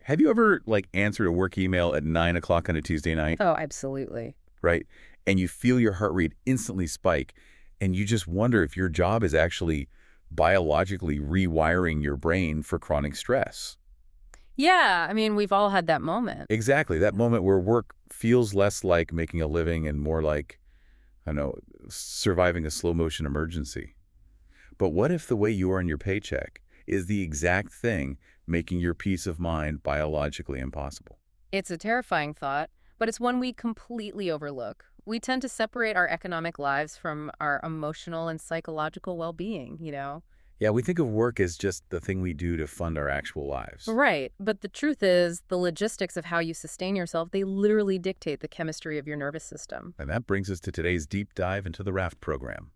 Have you ever, answered a work email at 9 o'clock on a Tuesday night, Oh, absolutely. right? And you feel your heart rate instantly spike, and you just wonder if your job is actually biologically rewiring your brain for chronic stress. Yeah, I mean, we've all had that moment. Exactly, that moment where work feels less like making a living and more like, I don't know, surviving a slow-motion emergency. But what if the way you earn your paycheck is the exact thing making your peace of mind biologically impossible? It's a terrifying thought, but it's one we completely overlook. We tend to separate our economic lives from our emotional and psychological well-being. Yeah, we think of work as just the thing we do to fund our actual lives. Right, but the truth is, the logistics of how you sustain yourself, they literally dictate the chemistry of your nervous system. And that brings us to today's deep dive into the RAFT program.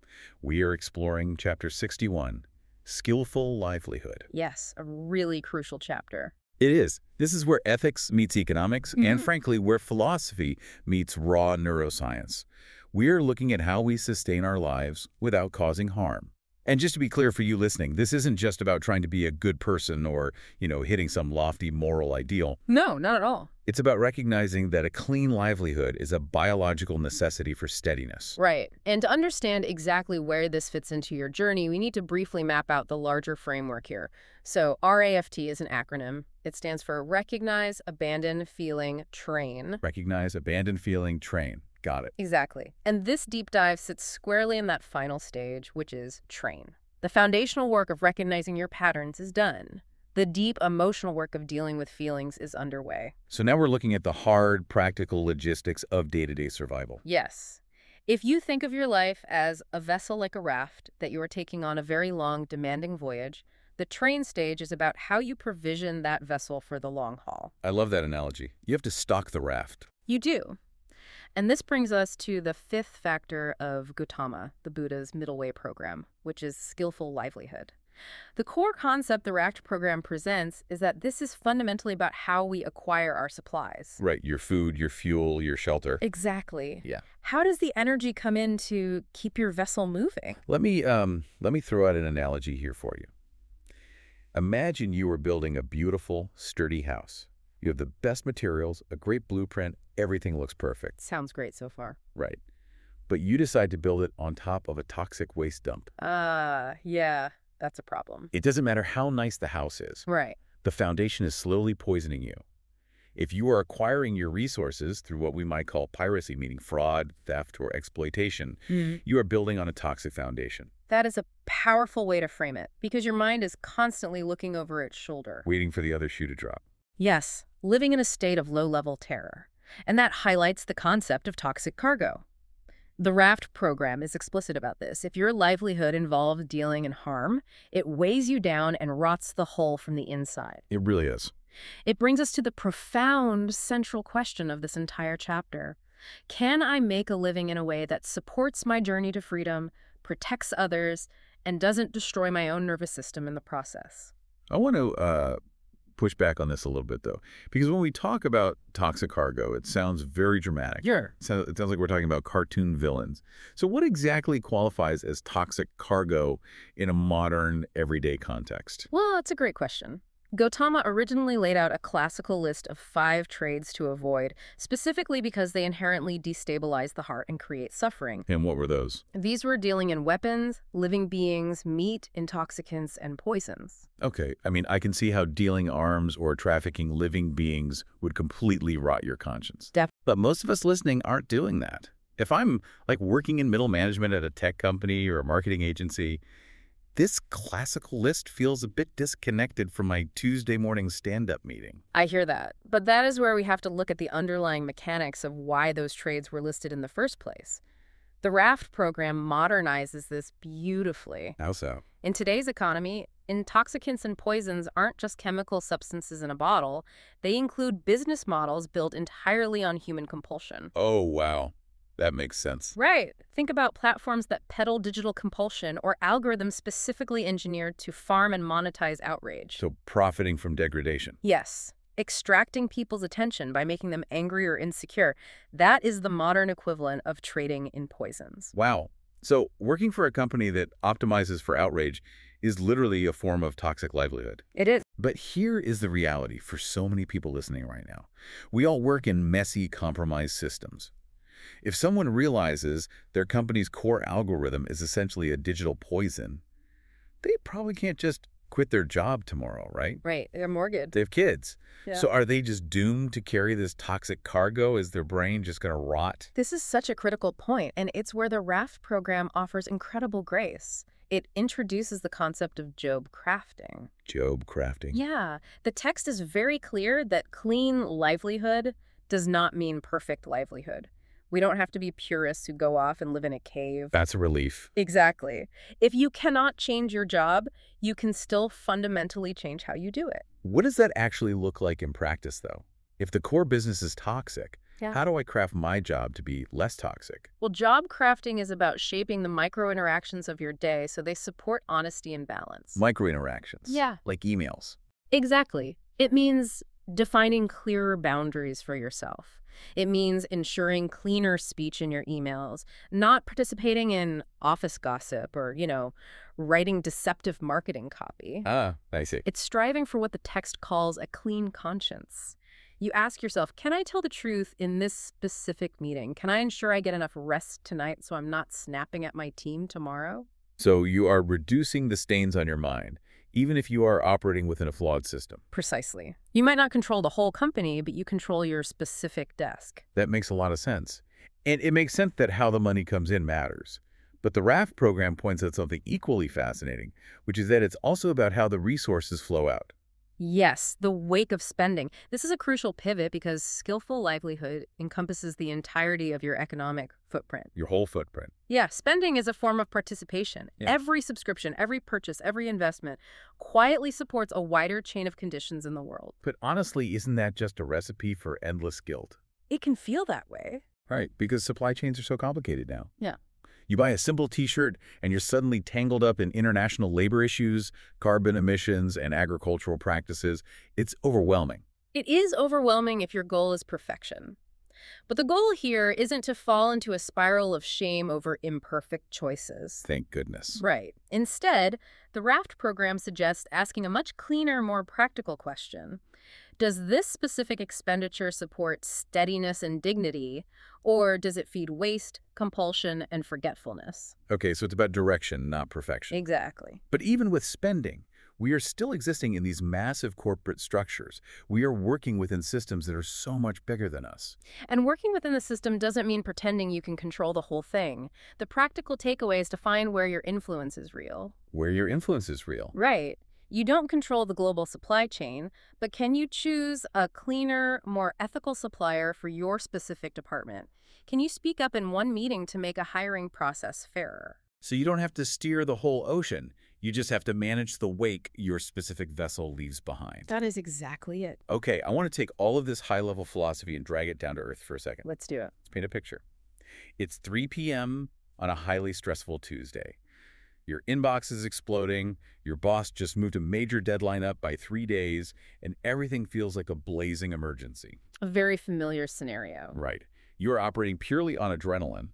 We are exploring Chapter 61, Skillful Livelihood. Yes, a really crucial chapter. It is. This is where ethics meets economics, and frankly, where philosophy meets raw neuroscience. We are looking at how we sustain our lives without causing harm. And just to be clear for you listening, this isn't just about trying to be a good person or, hitting some lofty moral ideal. No, not at all. It's about recognizing that a clean livelihood is a biological necessity for steadiness. Right. And to understand exactly where this fits into your journey, we need to briefly map out the larger framework here. So RAFT is an acronym. It stands for Recognize, Abandon, Feeling, Train. Recognize, abandon, feeling, train. Got it. Exactly. And this deep dive sits squarely in that final stage, which is train. The foundational work of recognizing your patterns is done. The deep emotional work of dealing with feelings is underway. So now we're looking at the hard, practical logistics of day-to-day survival. Yes. If you think of your life as a vessel like a raft that you are taking on a very long, demanding voyage, the train stage is about how you provision that vessel for the long haul. I love that analogy. You have to stock the raft. You do. And this brings us to the fifth factor of Gautama, the Buddha's middle way program, which is skillful livelihood. The core concept the RAFT program presents is that this is fundamentally about how we acquire our supplies. Right, your food, your fuel, your shelter. Exactly. Yeah. How does the energy come in to keep your vessel moving? Let me throw out an analogy here for you. Imagine you are building a beautiful, sturdy house. You have the best materials, a great blueprint, everything looks perfect. Sounds great so far. Right. But you decide to build it on top of a toxic waste dump. Yeah, that's a problem. It doesn't matter how nice the house is. Right. The foundation is slowly poisoning you. If you are acquiring your resources through what we might call piracy, meaning fraud, theft, or exploitation, you are building on a toxic foundation. That is a powerful way to frame it, because your mind is constantly looking over its shoulder. Waiting for the other shoe to drop. Yes, living in a state of low-level terror. And that highlights the concept of toxic cargo. The RAFT program is explicit about this. If your livelihood involves dealing in harm, it weighs you down and rots the whole from the inside. It really is. It brings us to the profound central question of this entire chapter. Can I make a living in a way that supports my journey to freedom, protects others, and doesn't destroy my own nervous system in the process? I want to push back on this a little bit, though, because when we talk about toxic cargo, it sounds very dramatic. Sure. So it sounds like we're talking about cartoon villains. So what exactly qualifies as toxic cargo in a modern, everyday context? Well, that's a great question. Gautama originally laid out a classical list of 5 trades to avoid, specifically because they inherently destabilize the heart and create suffering. And what were those? These were dealing in weapons, living beings, meat, intoxicants, and poisons. Okay, I mean, I can see how dealing arms or trafficking living beings would completely rot your conscience. But most of us listening aren't doing that. If I'm working in middle management at a tech company or a marketing agency, this classical list feels a bit disconnected from my Tuesday morning stand-up meeting. I hear that. But that is where we have to look at the underlying mechanics of why those trades were listed in the first place. The RAFT program modernizes this beautifully. How so? In today's economy, intoxicants and poisons aren't just chemical substances in a bottle. They include business models built entirely on human compulsion. Oh, wow. That makes sense. Right. Think about platforms that peddle digital compulsion or algorithms specifically engineered to farm and monetize outrage. So profiting from degradation. Yes. Extracting people's attention by making them angry or insecure. That is the modern equivalent of trading in poisons. Wow. So working for a company that optimizes for outrage is literally a form of toxic livelihood. It is. But here is the reality for so many people listening right now. We all work in messy, compromised systems. If someone realizes their company's core algorithm is essentially a digital poison, they probably can't just quit their job tomorrow, right? Right. They're mortgaged. They have kids. Yeah. So are they just doomed to carry this toxic cargo? Is their brain just going to rot? This is such a critical point, and it's where the RAFT program offers incredible grace. It introduces the concept of job crafting. Job crafting? Yeah. The text is very clear that clean livelihood does not mean perfect livelihood. We don't have to be purists who go off and live in a cave. That's a relief. Exactly. If you cannot change your job, you can still fundamentally change how you do it. What does that actually look like in practice, though? If the core business is toxic, how do I craft my job to be less toxic? Well, job crafting is about shaping the micro-interactions of your day so they support honesty and balance. Micro-interactions? Yeah. Like emails? Exactly. It means defining clearer boundaries for yourself. It means ensuring cleaner speech in your emails, not participating in office gossip or, writing deceptive marketing copy. Ah, I see. It's striving for what the text calls a clean conscience. You ask yourself, can I tell the truth in this specific meeting? Can I ensure I get enough rest tonight so I'm not snapping at my team tomorrow? So you are reducing the stains on your mind, even if you are operating within a flawed system. Precisely. You might not control the whole company, but you control your specific desk. That makes a lot of sense. And it makes sense that how the money comes in matters. But the RAFT program points out something equally fascinating, which is that it's also about how the resources flow out. Yes, the wake of spending. This is a crucial pivot because skillful livelihood encompasses the entirety of your economic footprint. Your whole footprint. Yeah, spending is a form of participation. Yeah. Every subscription, every purchase, every investment quietly supports a wider chain of conditions in the world. But honestly, isn't that just a recipe for endless guilt? It can feel that way. Right, because supply chains are so complicated now. Yeah. You buy a simple T-shirt and you're suddenly tangled up in international labor issues, carbon emissions, and agricultural practices. It's overwhelming. It is overwhelming if your goal is perfection. But the goal here isn't to fall into a spiral of shame over imperfect choices. Thank goodness. Right. Instead, the RAFT program suggests asking a much cleaner, more practical question. Does this specific expenditure support steadiness and dignity, or does it feed waste, compulsion, and forgetfulness? Okay, so it's about direction, not perfection. Exactly. But even with spending, we are still existing in these massive corporate structures. We are working within systems that are so much bigger than us. And working within the system doesn't mean pretending you can control the whole thing. The practical takeaway is to find where your influence is real. Where your influence is real. Right. You don't control the global supply chain, but can you choose a cleaner, more ethical supplier for your specific department? Can you speak up in one meeting to make a hiring process fairer? So you don't have to steer the whole ocean. You just have to manage the wake your specific vessel leaves behind. That is exactly it. Okay, I want to take all of this high-level philosophy and drag it down to earth for a second. Let's do it. Let's paint a picture. It's 3 p.m. on a highly stressful Tuesday. Your inbox is exploding, your boss just moved a major deadline up by 3 days, and everything feels like a blazing emergency. A very familiar scenario. Right. You're operating purely on adrenaline.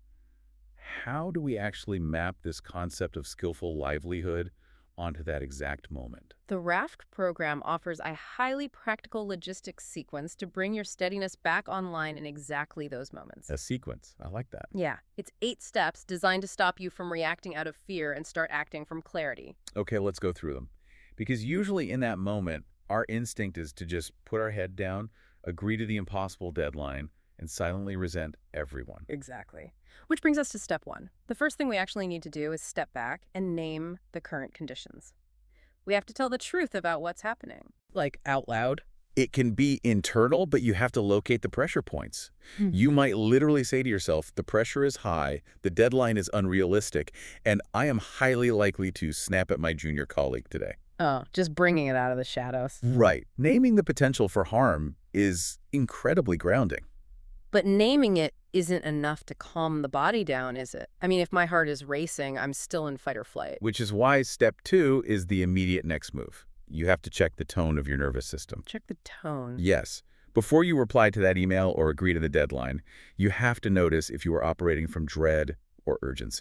How do we actually map this concept of skillful livelihood onto that exact moment? The RAFT program offers a highly practical logistics sequence to bring your steadiness back online in exactly those moments. A sequence. I like that. Yeah, it's 8 steps designed to stop you from reacting out of fear and start acting from clarity. Okay, let's go through them. Because usually in that moment, our instinct is to just put our head down, agree to the impossible deadline, and silently resent everyone. Exactly. Which brings us to step 1. The first thing we actually need to do is step back and name the current conditions. We have to tell the truth about what's happening. Like out loud? It can be internal, but you have to locate the pressure points. You might literally say to yourself, the pressure is high, the deadline is unrealistic, and I am highly likely to snap at my junior colleague today. Oh, just bringing it out of the shadows. Right. Naming the potential for harm is incredibly grounding. But naming it isn't enough to calm the body down, is it? I mean, if my heart is racing, I'm still in fight or flight. Which is why step 2 is the immediate next move. You have to check the tone of your nervous system. Check the tone. Yes. Before you reply to that email or agree to the deadline, you have to notice if you are operating from dread or urgency.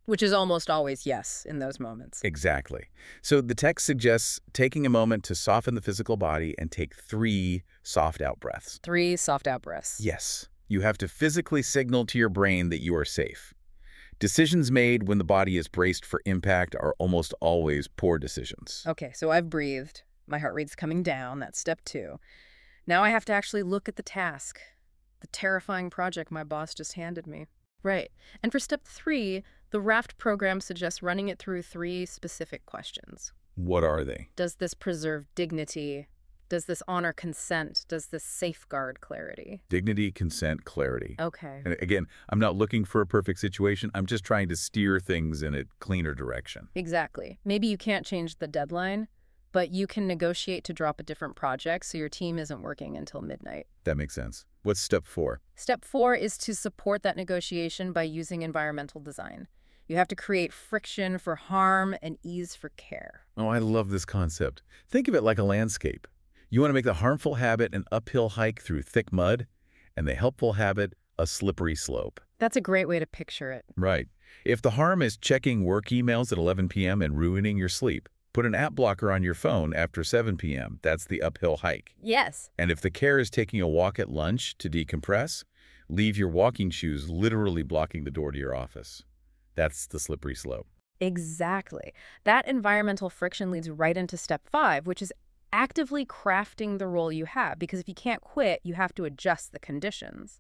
Which is almost always yes in those moments. Exactly. So the text suggests taking a moment to soften the physical body and take 3 soft out breaths. 3 soft out breaths. Yes. You have to physically signal to your brain that you are safe. Decisions made when the body is braced for impact are almost always poor decisions. Okay, so I've breathed. My heart rate's coming down. That's step 2. Now I have to actually look at the task, the terrifying project my boss just handed me. Right. And for step 3, the RAFT program suggests running it through 3 specific questions. What are they? Does this preserve dignity? Does this honor consent? Does this safeguard clarity? Dignity, consent, clarity. Okay. And again, I'm not looking for a perfect situation. I'm just trying to steer things in a cleaner direction. Exactly. Maybe you can't change the deadline, but you can negotiate to drop a different project so your team isn't working until midnight. That makes sense. What's step 4? Step 4 is to support that negotiation by using environmental design. You have to create friction for harm and ease for care. Oh, I love this concept. Think of it like a landscape. You want to make the harmful habit an uphill hike through thick mud, and the helpful habit a slippery slope. That's a great way to picture it. Right. If the harm is checking work emails at 11 p.m. and ruining your sleep, put an app blocker on your phone after 7 p.m. That's the uphill hike. Yes. And if the care is taking a walk at lunch to decompress, leave your walking shoes literally blocking the door to your office. That's the slippery slope. Exactly. That environmental friction leads right into step 5, which is actively crafting the role you have, because if you can't quit, you have to adjust the conditions.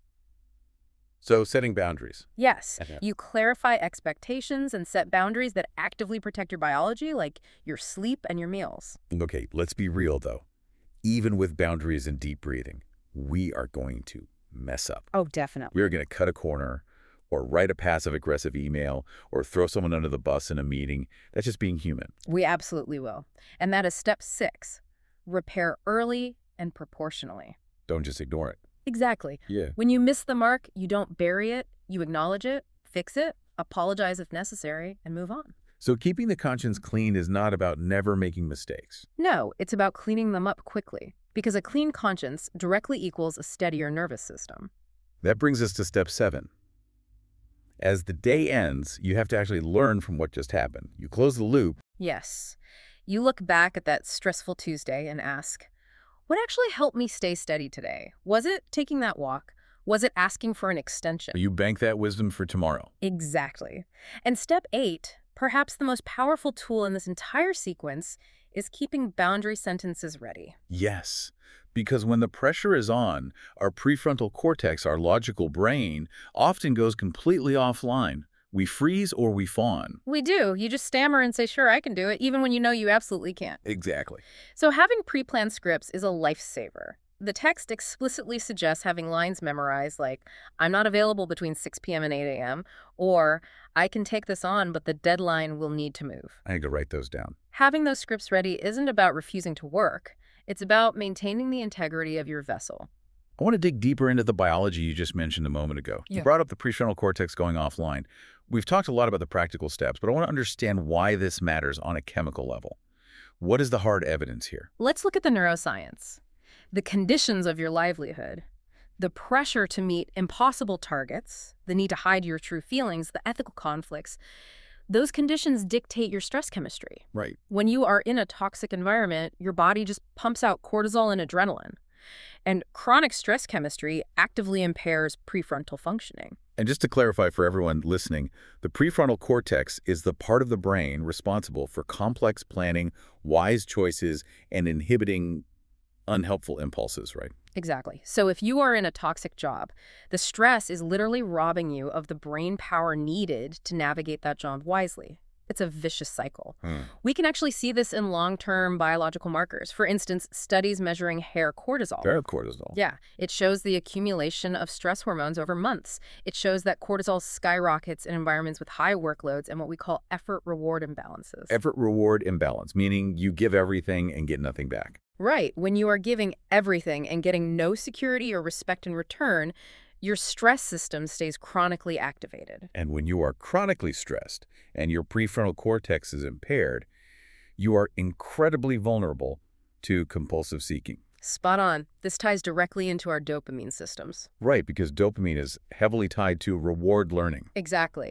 So setting boundaries. Yes. You clarify expectations and set boundaries that actively protect your biology, like your sleep and your meals. Okay, let's be real, though. Even with boundaries and deep breathing, we are going to mess up. Oh, definitely. We're going to cut a corner or write a passive-aggressive email or throw someone under the bus in a meeting. That's just being human. We absolutely will. And that is step 6. Repair early and proportionally. Don't just ignore it. Exactly. Yeah. When you miss the mark, you don't bury it, you acknowledge it, fix it, apologize if necessary, and move on. So keeping the conscience clean is not about never making mistakes. No, it's about cleaning them up quickly, because a clean conscience directly equals a steadier nervous system. That brings us to step 7. As the day ends, you have to actually learn from what just happened. You close the loop. Yes. You look back at that stressful Tuesday and ask, what actually helped me stay steady today? Was it taking that walk? Was it asking for an extension? You bank that wisdom for tomorrow. Exactly. And step 8, perhaps the most powerful tool in this entire sequence, is keeping boundary sentences ready. Yes, because when the pressure is on, our prefrontal cortex, our logical brain, often goes completely offline. We freeze or we fawn. We do. You just stammer and say, sure, I can do it, even when you know you absolutely can't. Exactly. So having pre-planned scripts is a lifesaver. The text explicitly suggests having lines memorized like, I'm not available between 6 p.m. and 8 a.m., or I can take this on, but the deadline will need to move. I need to write those down. Having those scripts ready isn't about refusing to work. It's about maintaining the integrity of your vessel. I want to dig deeper into the biology you just mentioned a moment ago. Yeah. You brought up the prefrontal cortex going offline. We've talked a lot about the practical steps, but I want to understand why this matters on a chemical level. What is the hard evidence here? Let's look at the neuroscience. The conditions of your livelihood, the pressure to meet impossible targets, the need to hide your true feelings, the ethical conflicts, those conditions dictate your stress chemistry. Right. When you are in a toxic environment, your body just pumps out cortisol and adrenaline. And chronic stress chemistry actively impairs prefrontal functioning. And just to clarify for everyone listening, the prefrontal cortex is the part of the brain responsible for complex planning, wise choices, and inhibiting unhelpful impulses, right? Exactly. So if you are in a toxic job, the stress is literally robbing you of the brain power needed to navigate that job wisely. It's a vicious cycle. We can actually see this in long-term biological markers. For instance, studies measuring hair cortisol. Hair cortisol. Yeah, it shows the accumulation of stress hormones over months. It shows that cortisol skyrockets in environments with high workloads and what we call effort-reward imbalances. Effort-reward imbalance, meaning you give everything and get nothing back. Right. When you are giving everything and getting no security or respect in return, your stress system stays chronically activated. And when you are chronically stressed and your prefrontal cortex is impaired, you are incredibly vulnerable to compulsive seeking. Spot on. This ties directly into our dopamine systems. Right, because dopamine is heavily tied to reward learning. Exactly.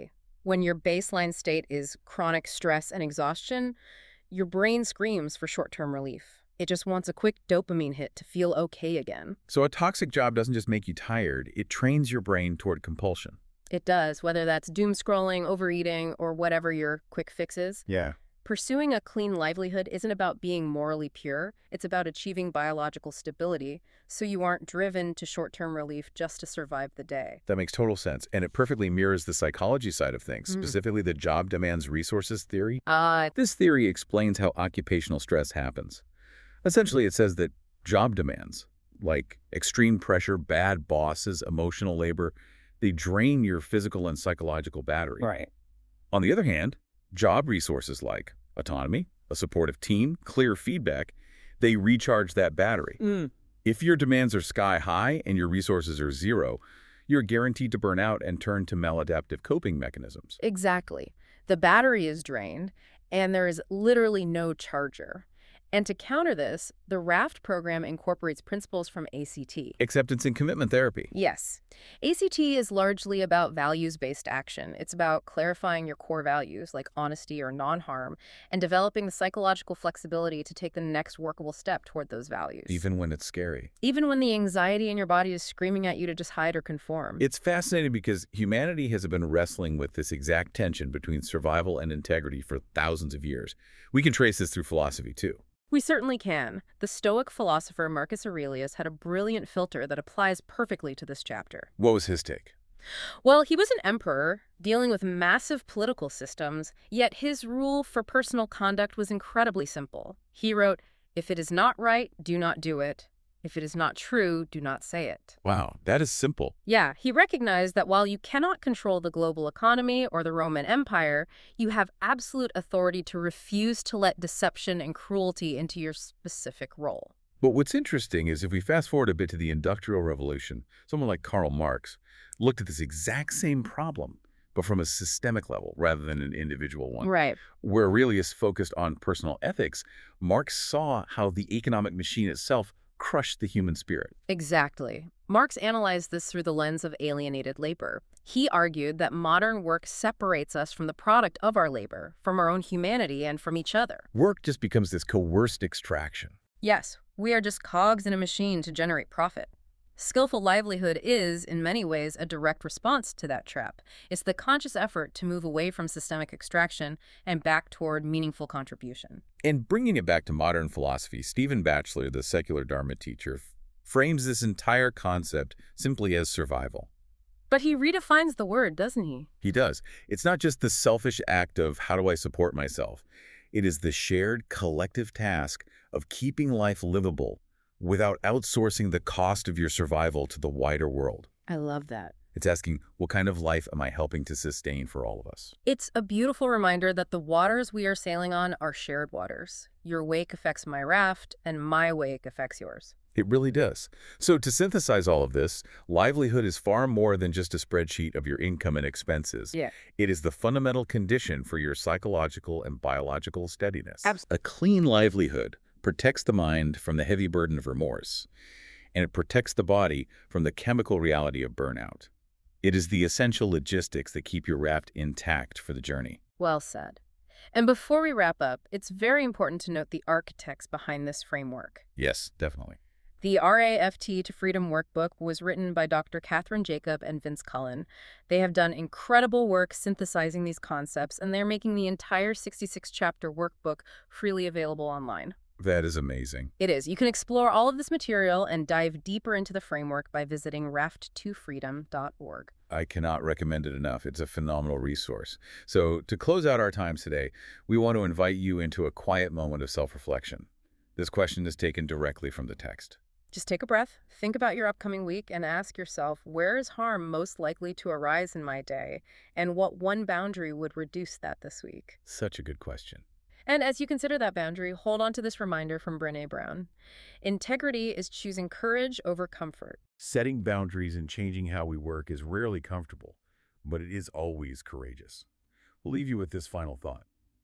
When your baseline state is chronic stress and exhaustion, your brain screams for short-term relief. It just wants a quick dopamine hit to feel okay again. So a toxic job doesn't just make you tired, it trains your brain toward compulsion. It does, whether that's doom scrolling, overeating, or whatever your quick fix is. Yeah. Pursuing a clean livelihood isn't about being morally pure. It's about achieving biological stability so you aren't driven to short-term relief just to survive the day. That makes total sense, and it perfectly mirrors the psychology side of things, specifically the job demands resources theory. This theory explains how occupational stress happens. Essentially, it says that job demands, like extreme pressure, bad bosses, emotional labor, they drain your physical and psychological battery. Right. On the other hand, job resources like autonomy, a supportive team, clear feedback, they recharge that battery. If your demands are sky high and your resources are zero, you're guaranteed to burn out and turn to maladaptive coping mechanisms. Exactly. The battery is drained, and there is literally no charger. And to counter this, the RAFT program incorporates principles from ACT. Acceptance and commitment therapy. Yes. ACT is largely about values-based action. It's about clarifying your core values, like honesty or non-harm, and developing the psychological flexibility to take the next workable step toward those values. Even when it's scary. Even when the anxiety in your body is screaming at you to just hide or conform. It's fascinating because humanity has been wrestling with this exact tension between survival and integrity for thousands of years. We can trace this through philosophy, too. We certainly can. The Stoic philosopher Marcus Aurelius had a brilliant filter that applies perfectly to this chapter. What was his take? Well, he was an emperor dealing with massive political systems, yet his rule for personal conduct was incredibly simple. He wrote, "If it is not right, do not do it. If it is not true, do not say it." Wow, that is simple. Yeah, he recognized that while you cannot control the global economy or the Roman Empire, you have absolute authority to refuse to let deception and cruelty into your specific role. But what's interesting is if we fast forward a bit to the Industrial Revolution, someone like Karl Marx looked at this exact same problem, but from a systemic level rather than an individual one. Right. Where Aurelius focused on personal ethics, Marx saw how the economic machine itself crushed the human spirit. Exactly. Marx analyzed this through the lens of alienated labor. He argued that modern work separates us from the product of our labor, from our own humanity, and from each other. Work just becomes this coerced extraction. Yes, we are just cogs in a machine to generate profit. Skillful livelihood is, in many ways, a direct response to that trap. It's the conscious effort to move away from systemic extraction and back toward meaningful contribution. And bringing it back to modern philosophy, Stephen Batchelor, the secular Dharma teacher, frames this entire concept simply as survival. But he redefines the word, doesn't he? He does. It's not just the selfish act of how do I support myself. It is the shared collective task of keeping life livable without outsourcing the cost of your survival to the wider world. I love that. It's asking, what kind of life am I helping to sustain for all of us? It's a beautiful reminder that the waters we are sailing on are shared waters. Your wake affects my raft, and my wake affects yours. It really does. So to synthesize all of this, livelihood is far more than just a spreadsheet of your income and expenses. Yeah. It is the fundamental condition for your psychological and biological steadiness. Absolutely. A clean livelihood protects the mind from the heavy burden of remorse, and it protects the body from the chemical reality of burnout. It is the essential logistics that keep your raft intact for the journey. Well said. And before we wrap up, it's very important to note the architects behind this framework. Yes, definitely. The RAFT to Freedom workbook was written by Dr. Catherine Jacob and Vince Cullen. They have done incredible work synthesizing these concepts, and they're making the entire 66-chapter workbook freely available online. That is amazing. It is. You can explore all of this material and dive deeper into the framework by visiting raft2freedom.org. I cannot recommend it enough. It's a phenomenal resource. So to close out our time today, we want to invite you into a quiet moment of self-reflection. This question is taken directly from the text. Just take a breath, think about your upcoming week, and ask yourself, where is harm most likely to arise in my day, and what one boundary would reduce that this week? Such a good question. And as you consider that boundary, hold on to this reminder from Brené Brown. Integrity is choosing courage over comfort. Setting boundaries and changing how we work is rarely comfortable, but it is always courageous. We'll leave you with this final thought.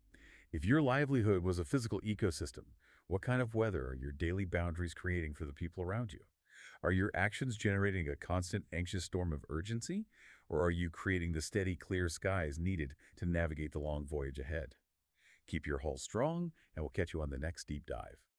If your livelihood was a physical ecosystem, what kind of weather are your daily boundaries creating for the people around you? Are your actions generating a constant anxious storm of urgency, Or are you creating the steady, clear skies needed to navigate the long voyage ahead? Keep your hull strong, and we'll catch you on the next deep dive.